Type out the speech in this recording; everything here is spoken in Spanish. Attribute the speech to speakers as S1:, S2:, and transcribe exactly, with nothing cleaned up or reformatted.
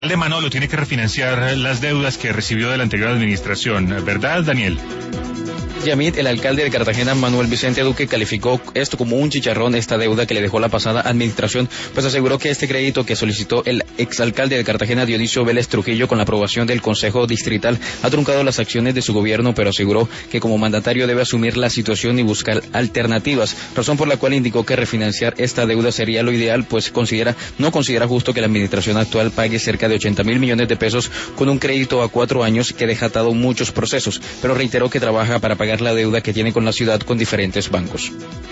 S1: de Manolo tiene que refinanciar las deudas que recibió de la anterior administración, ¿verdad, Daniel?
S2: Yamit, el alcalde de Cartagena, Manuel Vicente Duque, calificó esto como un chicharrón, esta deuda que le dejó la pasada administración, pues aseguró que este crédito que solicitó el exalcalde de Cartagena, Dionisio Vélez Trujillo, con la aprobación del Consejo Distrital, ha truncado las acciones de su gobierno, pero aseguró que como mandatario debe asumir la situación y buscar alternativas, razón por la cual indicó que refinanciar esta deuda sería lo ideal, pues considera no considera justo que la administración actual pague cerca de ochenta mil millones de pesos con un crédito a cuatro años que deja atado muchos procesos, pero reiteró que trabaja para pagar la deuda que tiene con la ciudad con diferentes bancos.